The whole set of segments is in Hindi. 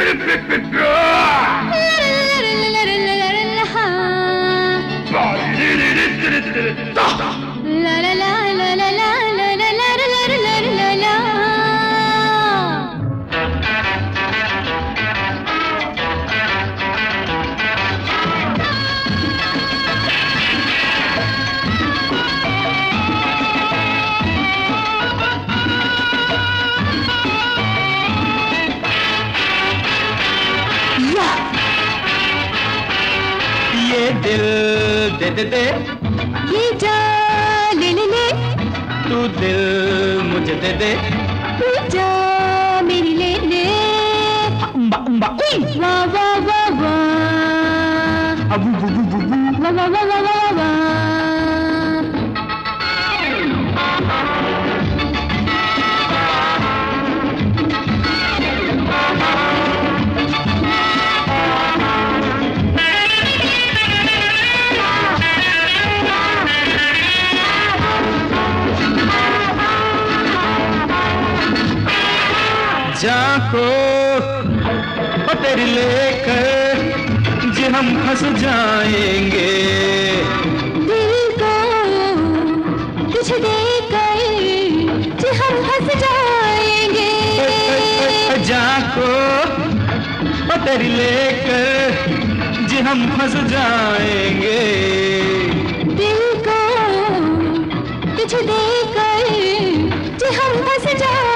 दिल दे दे दे, ये जान ले ले ले, तू दिल मुझे दे दे, तू जान मेरी ले ले, वाह वाह वाह वाह, अबू बू बू बू बू, वाह वाह वाह वाह वाह वाह। जाको ओ तेरी लेकर जी हम फंस जाएंगे, दिल को तुझे देकर जी हम फंस जाएंगे। जाको ओ तेरी लेकर जी हम फंस जाएंगे, दिल को तुझे देकर जी हम फंस जाएंगे।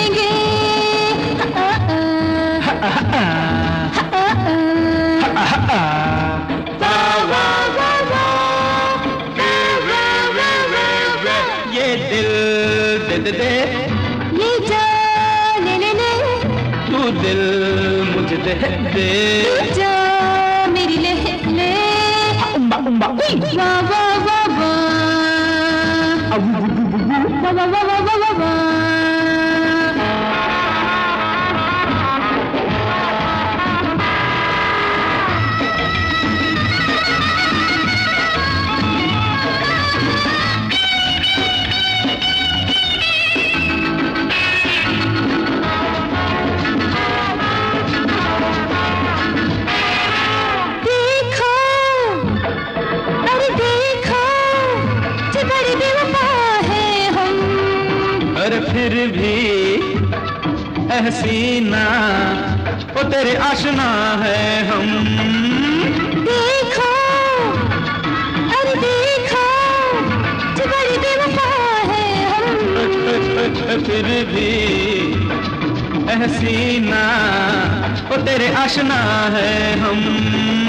ये दिल दे दे दे, ये जान ले ले ले, तू दिल मुझे दे दे, तू जान मेरी ले ले, वाह वाह वाह वाह, अबू बू बू बू बू, वाह वाह वाह वाह वाह वाह। फिर भी हसीना ओ तेरे आशना है हम, देखो अरे देखो जो बड़ी बेवफा है हम, फिर भी हसीना ओ तेरे आशना है हम।